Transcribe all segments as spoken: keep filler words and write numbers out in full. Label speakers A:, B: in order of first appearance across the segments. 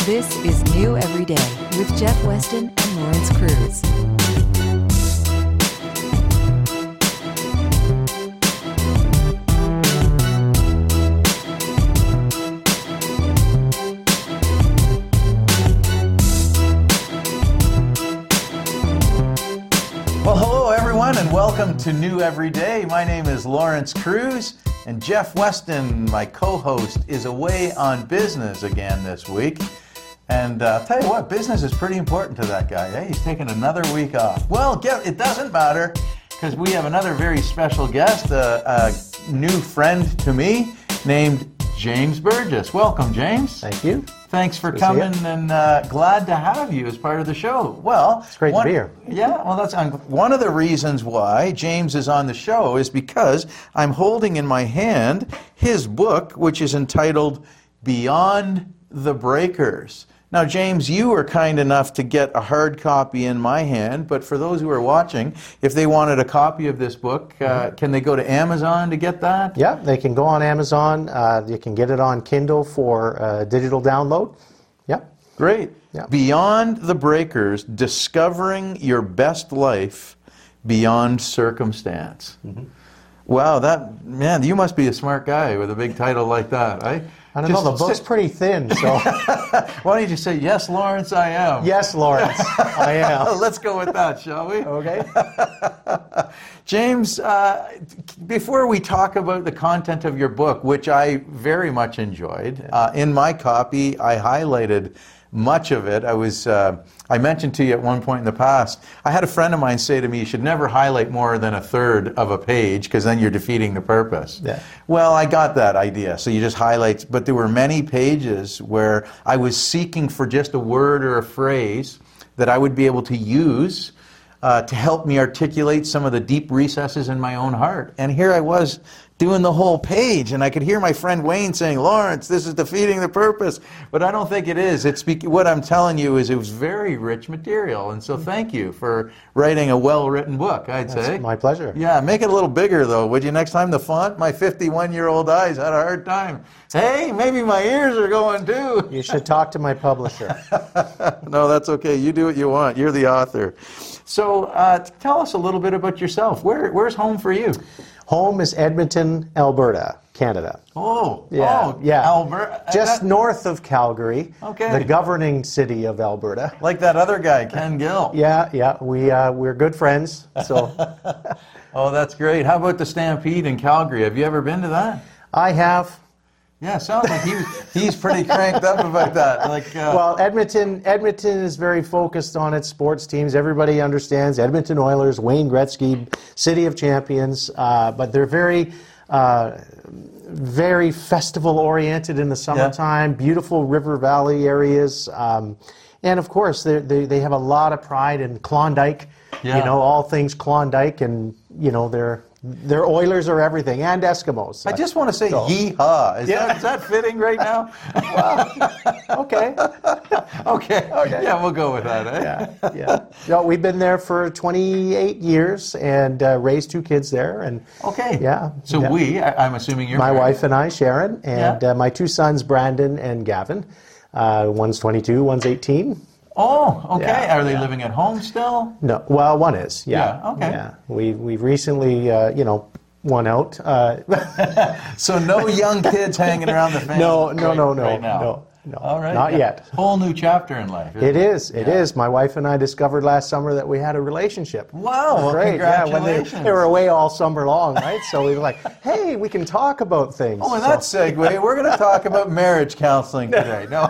A: This is New Every Day with Jeff Weston and Lawrence Cruz.
B: Well, hello everyone and welcome to New Every Day. My name is Lawrence Cruz and Jeff Weston, my co-host, is away on business again this week. And uh, I'll tell you what, business is pretty important to that guy. Eh? He's taking another week off. Well, get, it doesn't matter because we have another very special guest, a, a new friend to me named James Burgess. Welcome, James.
C: Thank you.
B: Thanks for coming, and uh, glad to have you as part of the show. Well,
C: it's great
B: one,
C: to be here.
B: Yeah, well, that's um, one of the reasons why James is on the show is because I'm holding in my hand his book, which is entitled Beyond the Breakers. Now, James, you were kind enough to get a hard copy in my hand, but for those who are watching, if they wanted a copy of this book, uh, can they go to Amazon to get that?
C: Yeah, they can go on Amazon. Uh, you can get it on Kindle for uh, digital download. Yeah.
B: Great.
C: Yeah.
B: Beyond the Breakers, Discovering Your Best Life Beyond Circumstance. Mm-hmm. Wow, that, man, you must be a smart guy with a big title like that, right?
C: I don't just know, the book's sit. pretty thin, so...
B: Why don't you just say, yes, Lawrence, I am.
C: Yes, Lawrence, I am.
B: Let's go with that, shall we?
C: Okay.
B: James, uh, before we talk about the content of your book, which I very much enjoyed, uh, in my copy, I highlighted much of it. I was, uh, I mentioned to you at one point in the past, I had a friend of mine say to me, you should never highlight more than a third of a page because then you're defeating the purpose.
C: Yeah.
B: Well, I got that idea. So you just highlight, but there were many pages where I was seeking for just a word or a phrase that I would be able to use uh, to help me articulate some of the deep recesses in my own heart. And here I was doing the whole page, and I could hear my friend Wayne saying, Lawrence, this is defeating the purpose. But I don't think it is. It's be- what I'm telling you is it was very rich material. And so thank you for writing a well-written book, I'd
C: That's
B: say.
C: my pleasure.
B: Yeah, make it a little bigger, though, would you? Next time the font, my fifty-one-year-old eyes had a hard time. Hey, maybe my ears are going, too.
C: You should talk to my publisher.
B: No, that's okay. You do what you want. You're the author. So uh, tell us a little bit about yourself. Where, where's home for you?
C: Home is Edmonton, Alberta, Canada.
B: Oh,
C: yeah,
B: oh,
C: yeah.
B: Alberta.
C: Just
B: that,
C: north of Calgary,
B: okay.
C: The governing city of Alberta.
B: Like that other guy, Ken Gill.
C: Yeah, yeah, we, uh, we're good friends, so.
B: Oh, that's great. How about the Stampede in Calgary? Have you ever been to that?
C: I have.
B: Yeah, sounds like he, he's pretty cranked up about that. Like, uh,
C: well, Edmonton Edmonton is very focused on its sports teams. Everybody understands Edmonton Oilers, Wayne Gretzky, City of Champions, uh, but they're very, uh, very festival-oriented in the summertime, yeah. Beautiful river valley areas, um, and of course, they they have a lot of pride in Klondike, yeah. You know, all things Klondike, and, you know, they're... Their Oilers are everything, and Eskimos.
B: I just want to say
C: so.
B: Yee-haw. Is,
C: yeah.
B: that, is that fitting right now?
C: Well, okay.
B: okay.
C: Okay.
B: Yeah, we'll go with that, eh?
C: Yeah, yeah. No, we've been there for twenty-eight years and uh, raised two kids there. And
B: okay.
C: Yeah.
B: So
C: yeah.
B: we, I, I'm assuming you're
C: My
B: married.
C: wife and I, Sharon, and
B: yeah.
C: uh, my two sons, Brandon and Gavin. Uh, one's twenty-two, one's eighteen.
B: Oh, okay.
C: Yeah,
B: Are they
C: yeah.
B: living at home still?
C: No. Well, one is. Yeah.
B: Yeah. Okay.
C: Yeah. We we've recently, uh, you know, one out. Uh,
B: so no young kids hanging around the family.
C: No, no,
B: right,
C: no, no,
B: right now.
C: no, no.
B: All right.
C: Not
B: yeah.
C: yet.
B: Whole new chapter in life.
C: It is. It
B: yeah.
C: is. My wife and I discovered last summer that we had a relationship.
B: Wow. Well,
C: great.
B: congratulations.
C: Yeah, when they, they were away all summer long, right? So we were like, hey, we can talk about things.
B: Oh, and
C: so.
B: that segue, we're going to talk about marriage counseling today. No.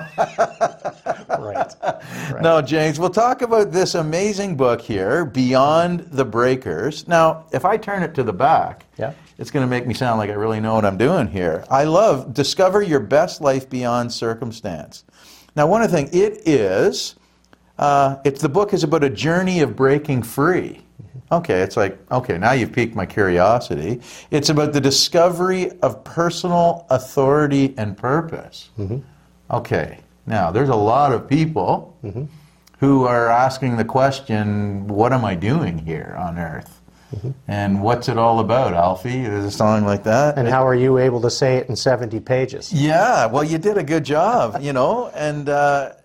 C: right. right.
B: No, James, we'll talk about this amazing book here, Beyond the Breakers. Now, if I turn it to the back,
C: yeah.
B: it's going to make me sound like I really know what I'm doing here. I love Discover Your Best Life Beyond Circumstance. Now, one of the things, it is, uh, it's the book is about a journey of breaking free. Okay, it's like, okay, now you've piqued my curiosity. It's about the discovery of personal authority and purpose. Mm-hmm. Okay, now there's a lot of people mm-hmm. who are asking the question, what am I doing here on earth? Mm-hmm. And what's it all about, Alfie? There's a song like that.
C: And how are you able to say it in seventy pages?
B: Yeah, well, you did a good job, you know, and uh,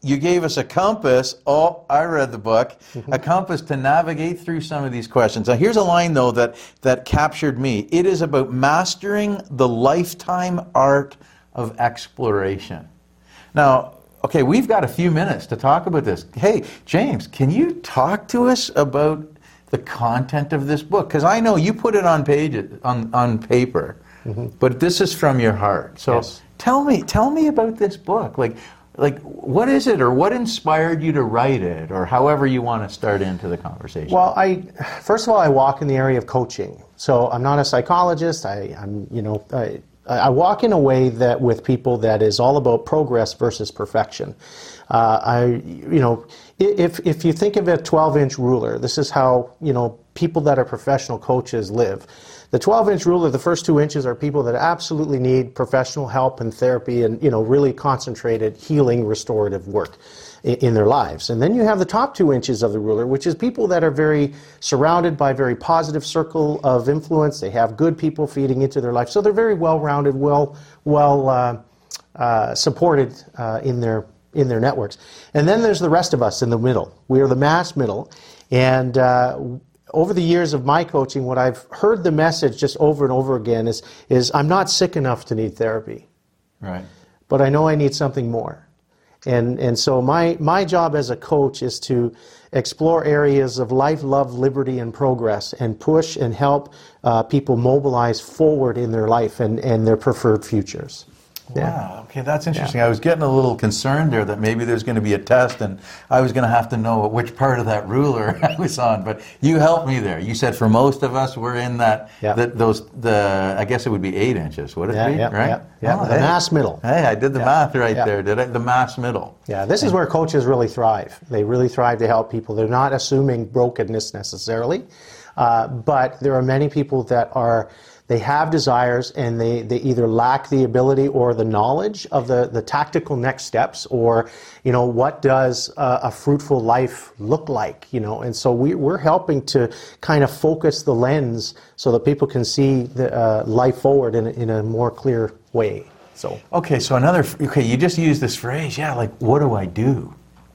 B: you gave us a compass. Oh, I read the book. A compass to navigate through some of these questions. Now, here's a line, though, that, that captured me. It is about mastering the lifetime art of exploration. Now, okay, we've got a few minutes to talk about this. Hey, James, can you talk to us about the content of this book? Because I know you put it on pages, on, on paper, mm-hmm. but this is from your heart. So yes. tell me, tell me about this book. Like, Like, what is it, or what inspired you to write it, or however you want to start into the conversation?
C: Well, I first of all, I walk in the area of coaching. So I'm not a psychologist. I, I'm, you know, I, I walk in a way that with people that is all about progress versus perfection. Uh, I, you know, if if you think of a twelve-inch ruler, this is how, you know, people that are professional coaches live. The twelve-inch ruler, the first two inches are people that absolutely need professional help and therapy and, you know, really concentrated healing, restorative work in, in their lives. And then you have the top two inches of the ruler, which is people that are very surrounded by a very positive circle of influence. They have good people feeding into their life. So they're very well-rounded, well, well uh, uh, supported uh, in their in their networks. And then there's the rest of us in the middle. We are the mass middle. And uh, over the years of my coaching, what I've heard the message just over and over again is, is I'm not sick enough to need therapy.
B: Right.
C: But I know I need something more. And and so my, my job as a coach is to explore areas of life, love, liberty, and progress, and push and help uh, people mobilize forward in their life and, and their preferred futures.
B: Wow,
C: Yeah.
B: okay, that's interesting.
C: Yeah.
B: I was getting a little concerned there that maybe there's going to be a test and I was going to have to know which part of that ruler I was on, but you helped me there. You said for most of us, we're in that,
C: Yeah.
B: that those, the, I guess it would be eight inches, would it
C: Yeah,
B: be,
C: yeah,
B: right?
C: yeah, yeah.
B: Oh,
C: The
B: hey.
C: mass middle.
B: Hey, I did the
C: Yeah.
B: math right
C: Yeah.
B: there, did I? The mass middle.
C: Yeah, this is where coaches really thrive. They really thrive to help people. They're not assuming brokenness necessarily, uh, but there are many people that are, they have desires and they, they either lack the ability or the knowledge of the, the tactical next steps, or, you know, what does a, a fruitful life look like, you know, and so we, we're helping to kind of focus the lens so that people can see the uh, life forward in a, in a more clear way. So
B: Okay, so another, okay, you just used this phrase, yeah, like, what do I do?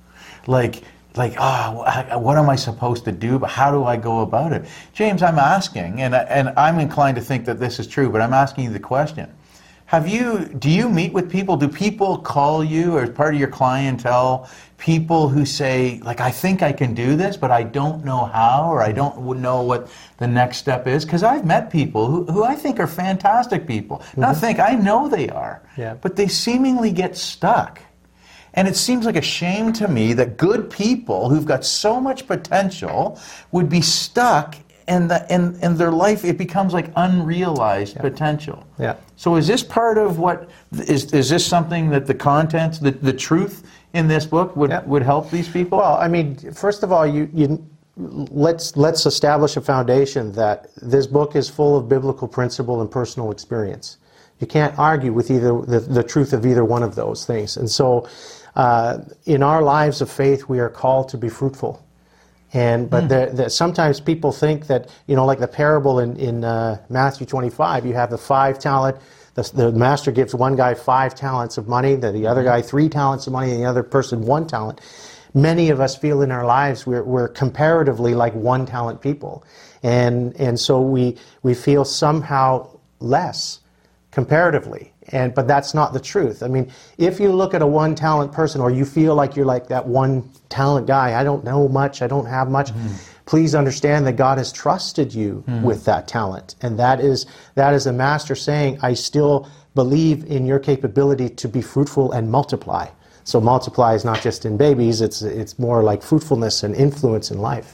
B: Like, like, oh, what am I supposed to do, but how do I go about it? James, I'm asking, and, and I'm inclined to think that this is true, but I'm asking you the question. Have you, do you meet with people, do people call you, or as part of your clientele, people who say, like, I think I can do this, but I don't know how, or I don't know what the next step is? Because I've met people who, who I think are fantastic people. Mm-hmm. Not think, I know they are,
C: Yeah.
B: but they seemingly get stuck. And it seems like a shame to me that good people who've got so much potential would be stuck and the, in, in their life it becomes like unrealized
C: Yeah.
B: potential.
C: Yeah.
B: So is this part of what, is, is this something that the content, the, the truth in this book would,
C: Yeah.
B: would help these people?
C: Well, I mean, first of all, you, you let's let's establish a foundation that this book is full of biblical principle and personal experience. You can't argue with either the, the truth of either one of those things. And so uh, in our lives of faith, we are called to be fruitful. And but mm. the, the, sometimes people think that, you know, like the parable in, in uh, Matthew twenty-five, you have the five talent, the, the master gives one guy five talents of money, the, the other guy three talents of money, and the other person one talent. Many of us feel in our lives we're, we're comparatively like one talent people. And, and so we, we feel somehow less comparatively. And but that's not the truth. I mean, if you look at a one talent person, or you feel like you're like that one talent guy, I don't know much, I don't have much, mm. please understand that God has trusted you mm. with that talent. And that is that is the master saying, I still believe in your capability to be fruitful and multiply. So multiply is not just in babies, it's it's more like fruitfulness and influence in life.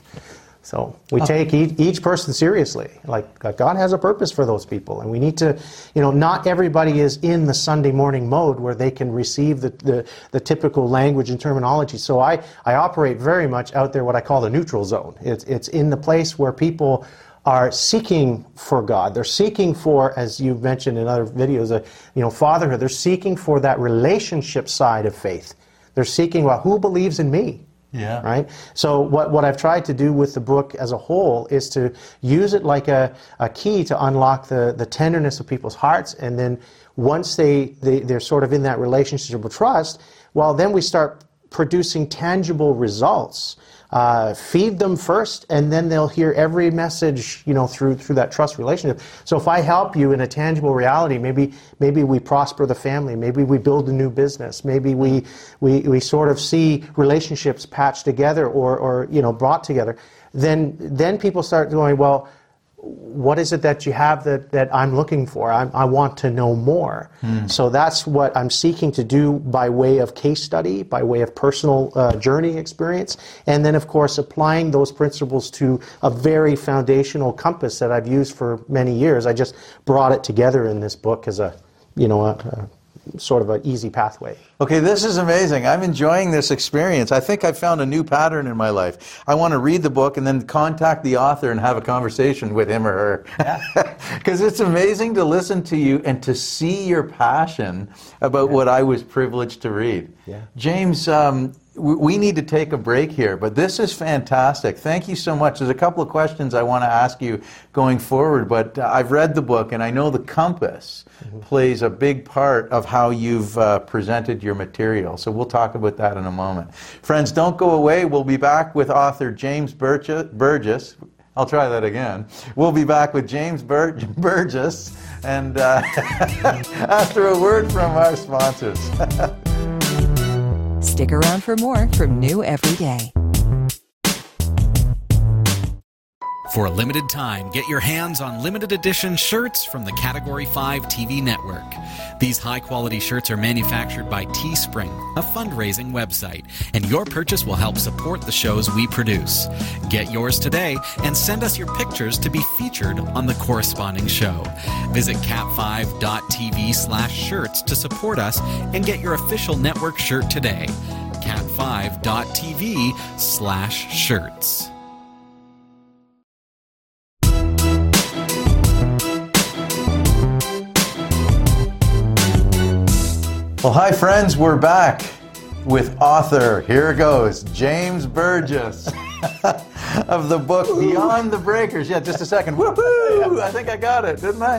C: So we take each, each person seriously. Like God has a purpose for those people, and we need to, you know, not everybody is in the Sunday morning mode where they can receive the, the, the typical language and terminology. So I, I operate very much out there what I call the neutral zone. It's, it's in the place where people are seeking for God. They're seeking for, as you've mentioned in other videos, uh, you know, fatherhood. They're seeking for that relationship side of faith. They're seeking, well, who believes in me?
B: Yeah.
C: Right? So what, what I've tried to do with the book as a whole is to use it like a, a key to unlock the, the tenderness of people's hearts. And then once they, they, they're sort of in that relationship of trust, well, then we start producing tangible results. Uh, feed them first, and then they'll hear every message, you know, through through that trust relationship. So if I help you in a tangible reality, maybe maybe we prosper the family, maybe we build a new business, maybe we we, we sort of see relationships patched together or or you know brought together. Then then people start going, well, what is it that you have that, that I'm looking for? I, I want to know more. Mm. So that's what I'm seeking to do by way of case study, by way of personal uh, journey experience, and then, of course, applying those principles to a very foundational compass that I've used for many years. I just brought it together in this book as a, you know, a, a sort of an easy pathway.
B: Okay, this is amazing. I'm enjoying this experience. I think I've found a new pattern in my life. I want to read the book and then contact the author and have a conversation with him or her. Because yeah. It's amazing to listen to you and to see your passion about yeah. what I was privileged to read.
C: Yeah.
B: James, um, we need to take a break here, but this is fantastic. Thank you so much. There's a couple of questions I want to ask you going forward, but uh, I've read the book, and I know the compass mm-hmm. plays a big part of how you've uh, presented your material. So we'll talk about that in a moment. Friends, don't go away. We'll be back with author James Burgess. I'll try that again. We'll be back with James Bur- Burgess, and uh, after a word from our sponsors.
A: Stick around for more from New Every Day.
D: For a limited time, get your hands on limited edition shirts from the Category five T V network. These high-quality shirts are manufactured by Teespring, a fundraising website, and your purchase will help support the shows we produce. Get yours today and send us your pictures to be featured on the corresponding show. Visit cat five dot t v slash shirts to support us and get your official network shirt today. cat five dot t v slash shirts.
B: Well, hi friends, we're back with author, here it goes, James Burgess of the book Beyond the Breakers. Yeah, just a second. Woohoo! I think I got it, didn't I?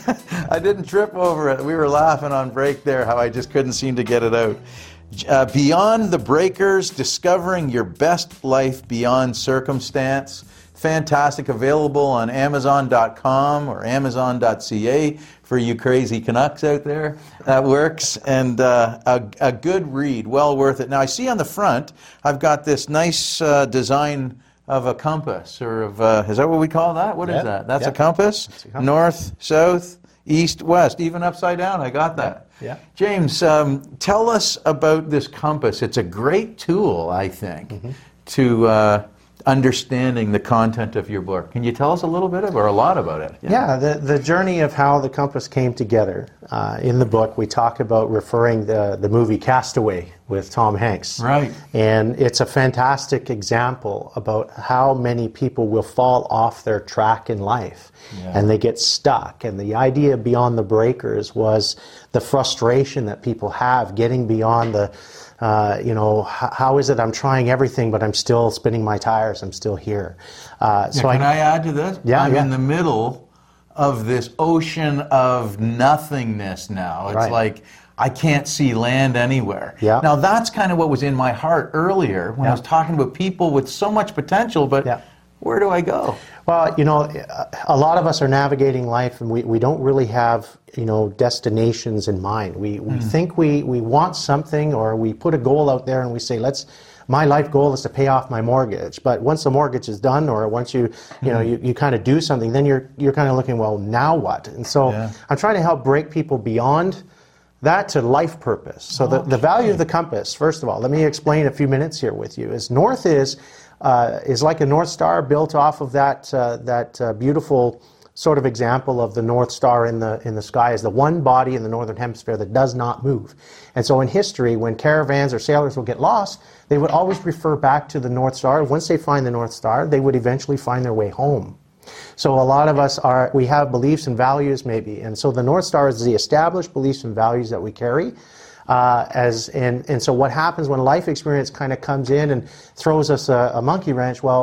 B: I didn't trip over it. We were laughing on break there, how I just couldn't seem to get it out. Uh, Beyond the Breakers, Discovering Your Best Life Beyond Circumstance. Fantastic, available on amazon dot com or amazon dot c a for you crazy Canucks out there. That works, and uh, a, a good read, well worth it. Now I see on the front, I've got this nice uh, design of a compass, or of, uh, is that what we call that? What
C: yep.
B: is that? That's
C: yep.
B: a compass?
C: That's a compass? North,
B: south, east, west, even upside down, I got that.
C: Yeah.
B: James, um, tell us about this compass. It's a great tool, I think, mm-hmm. to... Uh, understanding the content of your book. Can you tell us a little bit of, or a lot about it?
C: Yeah, yeah the, the journey of how the compass came together. Uh, in the book, we talk about referring the, the movie Castaway with Tom Hanks.
B: Right.
C: And it's a fantastic example about how many people will fall off their track in life yeah. and they get stuck. And the idea Beyond the Breakers was the frustration that people have getting beyond the Uh, you know, h- how is it I'm trying everything, but I'm still spinning my tires, I'm still here. Uh,
B: yeah,
C: so
B: can
C: I,
B: I add to this?
C: Yeah,
B: I'm
C: yeah.
B: in the middle of this ocean of nothingness now. It's
C: right.
B: like I can't see land anywhere.
C: Yeah.
B: Now that's kind of what was in my heart earlier when
C: yeah.
B: I was talking about people with so much potential, but
C: yeah.
B: where do I go?
C: Well, you know, a lot of us are navigating life and we, we don't really have, you know, destinations in mind. We we mm. think we, we want something, or we put a goal out there and we say, let's, my life goal is to pay off my mortgage. But once the mortgage is done, or once you, you know, you, you kind of do something, then you're you're kind of looking, well, now what? And so
B: yeah.
C: I'm trying to help break people beyond that to life purpose. So okay. the, the value of the compass, first of all, let me explain a few minutes here with you, is north is uh, is like a North Star built off of that uh, that uh, beautiful sort of example of the North Star in the in the sky, is the one body in the northern hemisphere that does not move. And so in history, when caravans or sailors will get lost, they would always refer back to the North Star. Once they find the North Star, they would eventually find their way home. So a lot of us are, we have beliefs and values maybe, and so the North Star is the established beliefs and values that we carry. Uh, as and, and so what happens when life experience kind of comes in and throws us a, a monkey wrench? Well,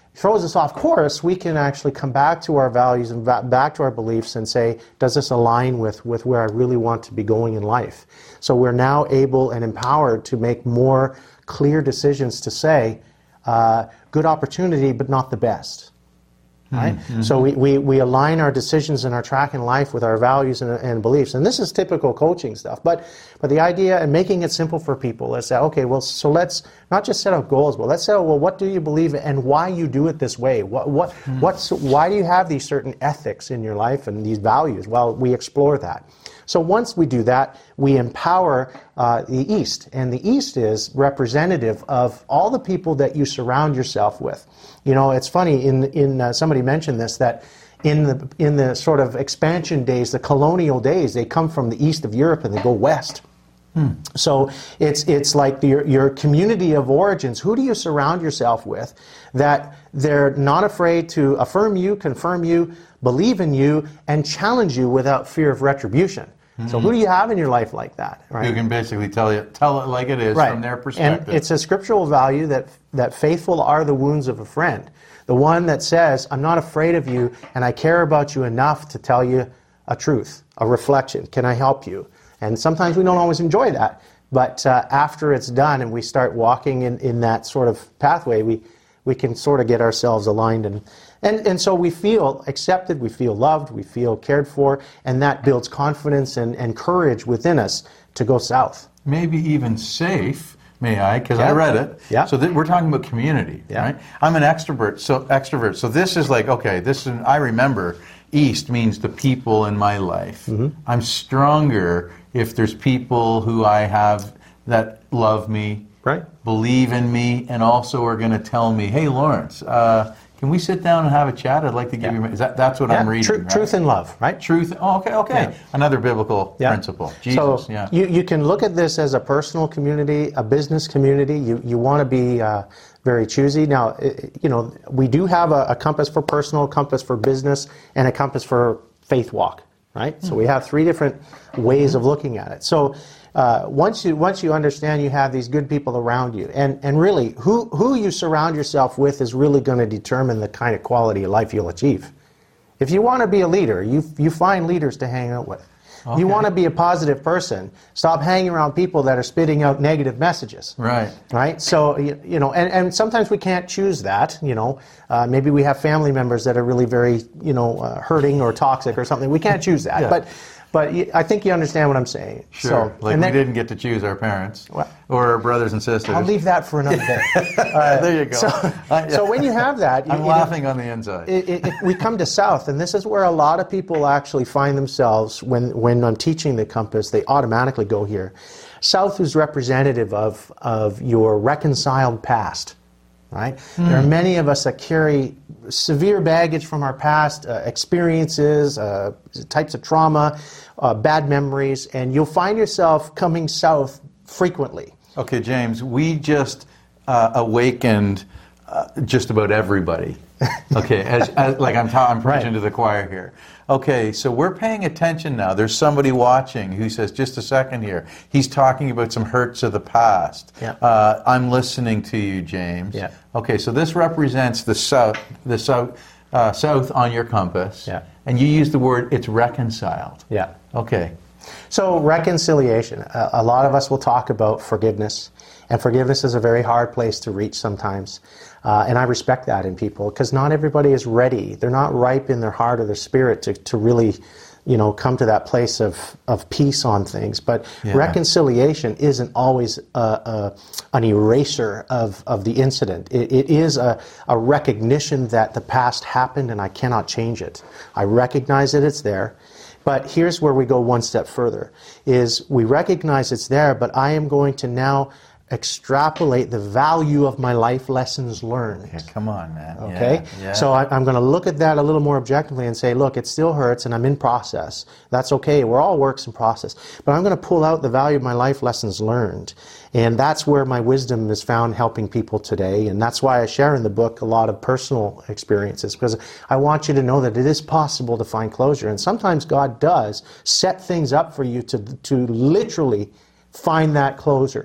C: throws us off course, we can actually come back to our values and ba- back to our beliefs and say, does this align with, with where I really want to be going in life? So we're now able and empowered to make more clear decisions to say, uh, good opportunity, but not the best. Right? Mm-hmm. So we, we, we align our decisions and our track in life with our values and, and beliefs. And this is typical coaching stuff. But but the idea and making it simple for people is that, okay, well, so let's not just set out goals, but let's set out, well, what do you believe and why you do it this way? What what mm. what's why do you have these certain ethics in your life and these values? Well, we explore that. So once we do that, we empower uh, the East. And the East is representative of all the people that you surround yourself with. You know, it's funny, in, in uh, somebody mentioned this, that in the, in the sort of expansion days, the colonial days, they come from the east of Europe and they go west. Hmm. So it's it's like your, your community of origins. Who do you surround yourself with that they're not afraid to affirm you, confirm you, believe in you, and challenge you without fear of retribution? Mm-hmm. So who do you have in your life like that? Right?
B: You can basically tell you tell it like it is
C: right.
B: from their perspective.
C: And it's a scriptural value that that faithful are the wounds of a friend. The one that says, I'm not afraid of you, and I care about you enough to tell you a truth, a reflection. Can I help you? And sometimes we don't always enjoy that. But uh, after it's done and we start walking in, in that sort of pathway, we, we can sort of get ourselves aligned. And, and, and so we feel accepted, we feel loved, we feel cared for, and that builds confidence and, and courage within us to go south.
B: Maybe even safe, may I? Because
C: yeah.
B: I read it.
C: Yeah.
B: So th- we're talking about community,
C: yeah.
B: right? I'm an extrovert, so extrovert. So this is like, okay, this is, I remember East means the people in my life. Mm-hmm. I'm stronger if there's people who I have that love me,
C: right,
B: believe in me, and also are going to tell me, hey, Lawrence, uh, can we sit down and have a chat? I'd like to give yeah. you... Is that, that's what
C: yeah.
B: I'm reading,
C: Tr-
B: right?
C: Truth and love, right?
B: Truth. Oh, okay, okay. Yeah. Another biblical
C: yeah.
B: principle. Jesus,
C: so
B: yeah.
C: You, you can look at this as a personal community, a business community. You, you want to be uh, very choosy. Now, it, you know, we do have a, a compass for personal, a compass for business, and a compass for faith walk, right? Mm-hmm. So we have three different ways of looking at it. So uh, once you once you understand you have these good people around you, and, and really who, who you surround yourself with is really going to determine the kind of quality of life you'll achieve. If you want to be a leader, you you find leaders to hang out with. Okay. You want to be a positive person, stop hanging around people that are spitting out negative messages.
B: Right.
C: Right? So, you, you know, and, and sometimes we can't choose that, you know. Uh, maybe we have family members that are really very, you know, uh, hurting or toxic or something. We can't choose that. yeah. But but I think you understand what I'm saying.
B: Sure.
C: So,
B: like
C: and then,
B: we didn't get to choose our parents
C: well,
B: or our brothers and sisters.
C: I'll leave that for another day. Uh,
B: there you go.
C: So,
B: uh, yeah.
C: so when you have that... You,
B: I'm
C: you
B: laughing
C: know,
B: on the inside.
C: It, it, it, we come to South, and this is where a lot of people actually find themselves when, when I'm teaching the compass. They automatically go here. South is representative of, of your reconciled past. Right? Mm. There are many of us that carry severe baggage from our past, uh, experiences, uh, types of trauma, uh, bad memories, and you'll find yourself coming south frequently.
B: Okay, James, we just uh, awakened uh, just about everybody. Okay, as, as like I'm, ta- I'm preaching
C: right.
B: to the choir here. Okay, so we're paying attention now. There's somebody watching who says, just a second here. He's talking about some hurts of the past.
C: Yeah.
B: Uh, I'm listening to you, James.
C: Yeah.
B: Okay, so this represents the south, the south, uh, south on your compass.
C: Yeah.
B: And you use the word, it's reconciled.
C: Yeah.
B: Okay.
C: So reconciliation. Uh, a lot of us will talk about forgiveness, and forgiveness is a very hard place to reach sometimes. Uh, and I respect that in people, because not everybody is ready. They're not ripe in their heart or their spirit to, to really, you know, come to that place of, of peace on things. But yeah. reconciliation isn't always a, a, an eraser of, of the incident. It, it is a, a recognition that the past happened and I cannot change it. I recognize that it's there. But here's where we go one step further, is we recognize it's there, but I am going to now extrapolate the value of my life lessons learned.
B: Yeah, come on, man.
C: Okay?
B: Yeah, yeah.
C: So I, I'm going to look at that a little more objectively and say, look, it still hurts and I'm in process. That's okay. We're all works in process. But I'm going to pull out the value of my life lessons learned. And that's where my wisdom is found helping people today. And that's why I share in the book a lot of personal experiences, because I want you to know that it is possible to find closure. And sometimes God does set things up for you to, to literally find that closure.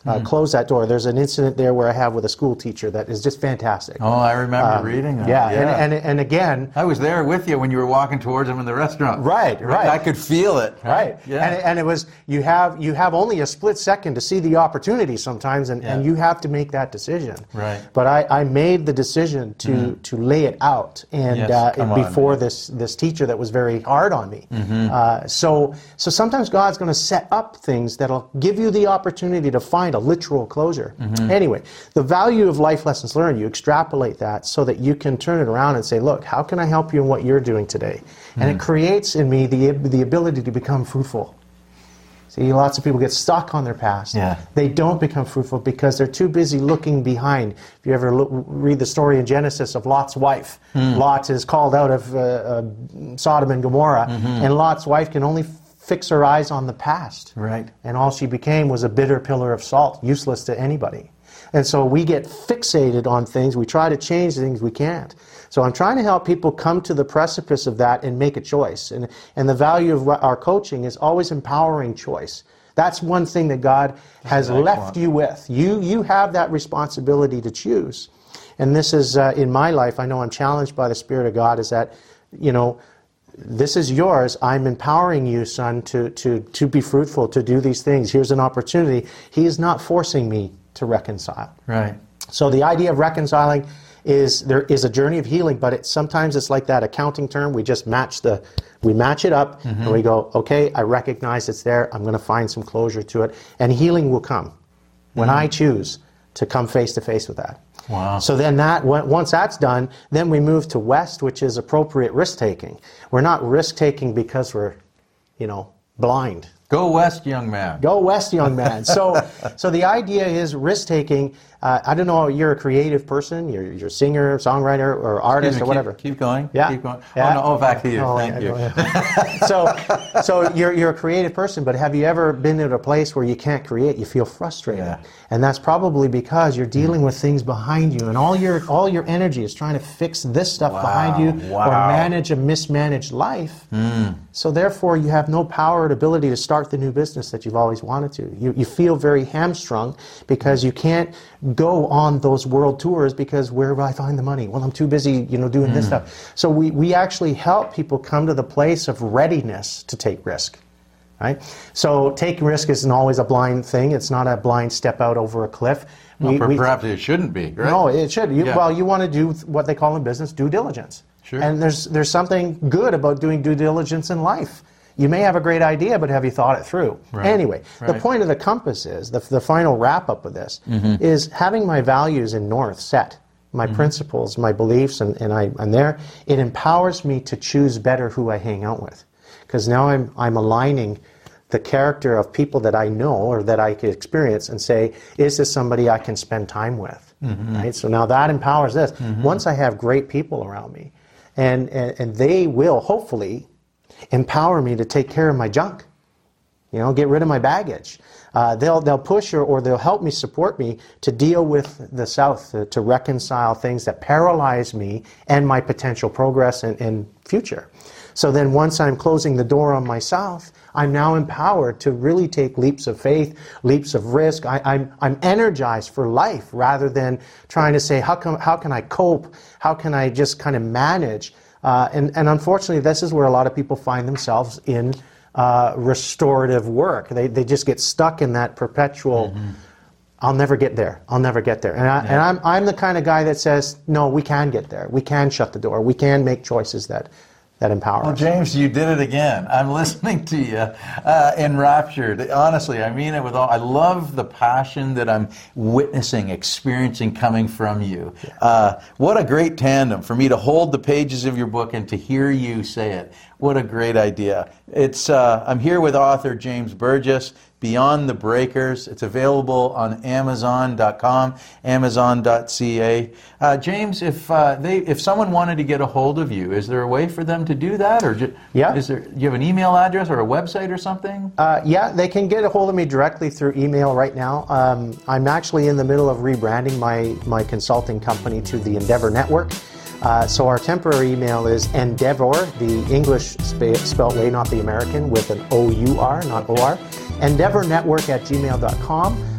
C: Uh,
B: Mm.
C: close that door. There's an incident there where I have with a school teacher that is just fantastic.
B: Oh, I remember
C: Um,
B: reading that.
C: Yeah, And, and and again,
B: I was there with you when you were walking towards him in the restaurant.
C: Right, right.
B: I could feel it.
C: right?
B: Yeah.
C: And, and it was you have you have only a split second to see the opportunity sometimes, and, and
B: Yeah.
C: you have to make that decision.
B: Right.
C: But I, I made the decision to
B: Mhm.
C: to lay it out, and
B: Yes,
C: uh,
B: come on,
C: before
B: man.
C: this this teacher that was very hard on me.
B: Mhm.
C: Uh, so so sometimes God's going to set up things that'll give you the opportunity to find a literal closure.
B: Mhm.
C: Anyway, the value of life lessons learned, you extrapolate that so that you can turn it around and say, look, how can I help you in what you're doing today? And
B: Mhm.
C: it creates in me the the ability to become fruitful. See, lots of people get stuck on their past.
B: Yeah.
C: They don't become fruitful because they're too busy looking behind. If you ever look, read the story in Genesis of Lot's wife,
B: Mm.
C: Lot is called out of uh, uh, Sodom and Gomorrah,
B: Mhm.
C: and Lot's wife can only fix her eyes on the past.
B: Right.
C: And all she became was a bitter pillar of salt, useless to anybody. And so we get fixated on things. We try to change things we can't. So I'm trying to help people come to the precipice of that and make a choice. And, and the value of our coaching is always empowering choice. That's one thing that God has
B: Excellent.
C: left you with. You, you have that responsibility to choose. And this is, uh, in my life, I know I'm challenged by the Spirit of God, is that, you know, this is yours. I'm empowering you, son, to, to, to be fruitful, to do these things. Here's an opportunity. He is not forcing me to reconcile.
B: Right.
C: So the idea of reconciling is there is a journey of healing, but it, sometimes it's like that accounting term. We just match the, we match it up,
B: Mhm.
C: and we go, okay, I recognize it's there. I'm going to find some closure to it, and healing will come when
B: Mhm.
C: I choose to come face to face with that.
B: Wow.
C: So then that, once that's done, then we move to West, which is appropriate risk-taking. We're not risk-taking because we're, you know, blind.
B: Go west, young man.
C: Go West, young man. So, so the idea is risk-taking. Uh, I don't know, you're a creative person, you're, you're a singer, songwriter, or artist,
B: Excuse me,
C: or whatever.
B: Keep, keep going.
C: Yeah.
B: Keep going.
C: Yeah.
B: Oh, no, oh, back to you.
C: Oh,
B: Thank
C: yeah,
B: you.
C: go ahead. so, so you're, you're a creative person, but have you ever been at a place where you can't create? You feel frustrated.
B: Yeah.
C: And that's probably because you're dealing with things behind you, and all your, all your energy is trying to fix this stuff
B: Wow.
C: behind you,
B: Wow.
C: or manage a mismanaged life.
B: Mm.
C: So therefore, you have no power or ability to start the new business that you've always wanted to. You, you feel very hamstrung because you can't go on those world tours because where do I find the money? Well, I'm too busy, you know, doing
B: Mm.
C: this stuff. So we, we actually help people come to the place of readiness to take risk. Right? So taking risk isn't always a blind thing. It's not a blind step out over a cliff.
B: Well,
C: We-
B: per-
C: we-
B: perhaps it shouldn't be, right?
C: no, it should. You,
B: Yeah.
C: Well, you want to do what they call in business due diligence.
B: Sure.
C: And there's there's something good about doing due diligence in life. You may have a great idea, but have you thought it through?
B: Right.
C: Anyway, the
B: Right.
C: point of the compass is, the, the final wrap-up of this,
B: Mhm.
C: is having my values in north set, my
B: Mhm.
C: principles, my beliefs, and, and I, I'm there. It empowers me to choose better who I hang out with. Because now I'm, I'm aligning the character of people that I know or that I could experience and say, is this somebody I can spend time with?
B: Mhm.
C: Right? So now that empowers this.
B: Mhm.
C: Once I have great people around me, and, and, and they will hopefully empower me to take care of my junk, you know, get rid of my baggage. Uh, they'll, they'll push or, or they'll help me, support me to deal with the South, to, to reconcile things that paralyze me and my potential progress and, and future. So then once I'm closing the door on myself, I'm now empowered to really take leaps of faith, leaps of risk. I, I'm, I'm energized for life rather than trying to say, how, come, how can I cope? How can I just kind of manage? Uh, and, and unfortunately, this is where a lot of people find themselves in uh, restorative work. They, they just get stuck in that perpetual, mm-hmm. I'll never get there, I'll never get there. And, I,
B: Yeah.
C: and I'm, I'm the kind of guy that says, no, we can get there. We can shut the door. We can make choices that, that empower
B: Well,
C: us.
B: James, you did it again. I'm listening to you, uh, enraptured. Honestly, I mean it with all. I love the passion that I'm witnessing, experiencing coming from you.
C: Yeah.
B: Uh, what a great tandem for me to hold the pages of your book and to hear you say it. What a great idea. It's. Uh, I'm here with author James Burgess, Beyond the Breakers. It's available on Amazon dot com, Amazon dot c a. Uh, James, if uh, they, if someone wanted to get a hold of you, is there a way for them to do that, or ju-
C: Yeah.
B: is there? Do you have an email address or a website or something?
C: Uh, yeah, they can get a hold of me directly through email right now. Um, I'm actually in the middle of rebranding my, my consulting company to the Endeavor Network. Uh, so our temporary email is Endeavor, the English sp- spelled way, not the American, with an O U R, not O R. Endeavor Network at gmail dot com.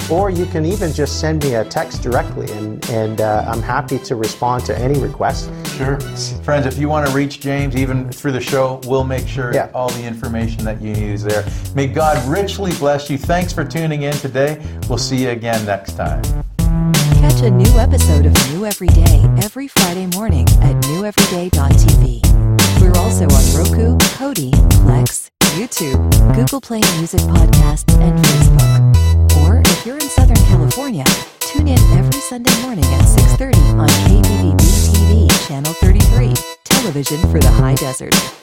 C: or you can even just send me a text directly, and, and uh, I'm happy to respond to any request.
B: Sure. Friends, if you want to reach James, even through the show, we'll make sure
C: Yeah.
B: all the information that you need is there. May God richly bless you. Thanks for tuning in today. We'll see you again next time.
A: Catch a new episode of New Every Day every Friday morning at new everyday dot t v. We're also on Roku, Kodi, Plex, YouTube, Google Play Music Podcasts, and Facebook. Or if you're in Southern California, tune in every Sunday morning at six thirty on K B B B T V, Channel thirty-three, television for the high desert.